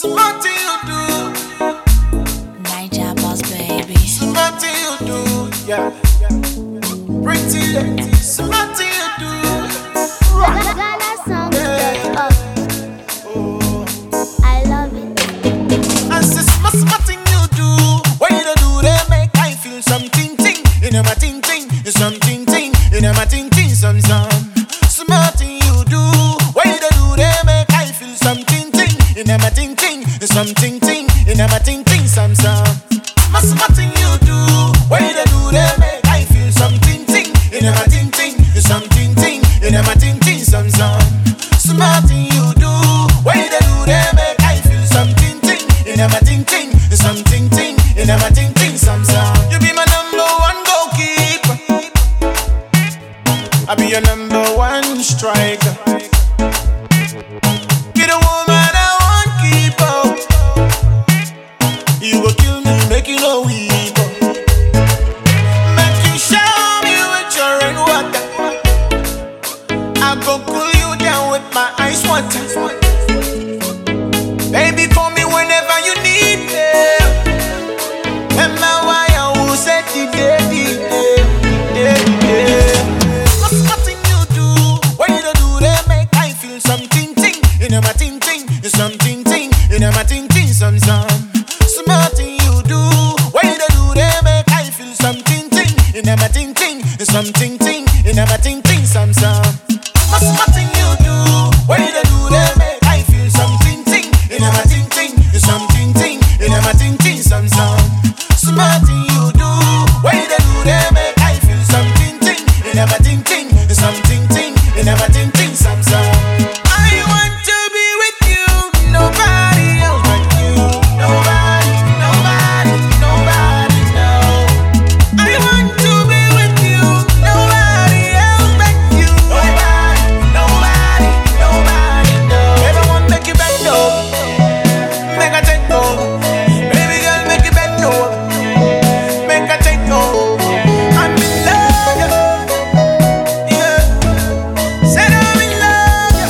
Something you do, Niger boss baby. something you do, yeah. Pretty, something you do. Ghana song get up. Oh, I love it. and say something you do. What you do, they make I feel something, ting. In a ting, ting, something, ting. In a ting, ting, some. Something you do. What you do, they make I feel something, ting. In a ting, ting, something, ting. In a ting, ting, some. Something you do. What you do, they make I feel something, ting. In a ting, ting, something, ting. In a ting, ting, some. Something you do. What you do, they make I feel something, ting. In a ting, ting, something, ting. In a ting, ting, some. You be my number one goalkeeper. I be your number one striker. Be the woman I want keep up. You go kill me, make you no weep. Make you shower me with your rainwater. I go cool you down with my ice water. Baby, call me whenever you need me. And my why I will set the day. Nothing you do, what you do, they make I feel something, ting. In a ting, ting, something, ting. In a ting, ting, some. Something you do, what you do, they make I feel something, ting. In a ting, ting, something, ting. In a ting, ting, some. Something you do, what you do, they make I feel something, ting. In a ting, ting, something, ting. In a ting, ting, some. Something you do, what you do, they make I feel something, ting. In a ting, ting, something, ting. In a ting, ting, some. I want to be with you, nobody else but you. Nobody, nobody, nobody, no. I want to be with you, nobody else but you. Nobody, nobody, nobody, no. Everyone make it back no. Make a take no. Baby girl, make it back no. Make a take no. I'm in love, yeah. Said I'm in love,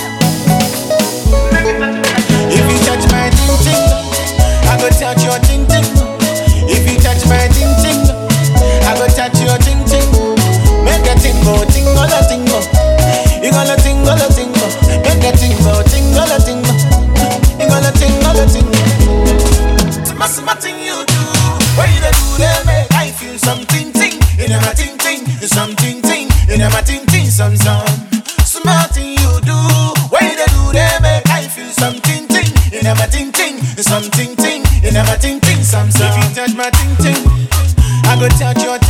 if you touch my ting ting, I go touch your ting ting. If you touch my ting ting, I go touch your ting ting. Make a tingo, tingo la tingo. You gonna tingo la tingo. Make a tingo, tingo la tingo. You gonna tingo la tingo. Something you do, what you do, they make I feel something, ting. In a ting ting, something, ting. In a ting ting, some. Something you do, what you do, they make I feel something, ting. In a ting ting, something, ting. In a ting ting, some. If you touch my ting ting, I go touch your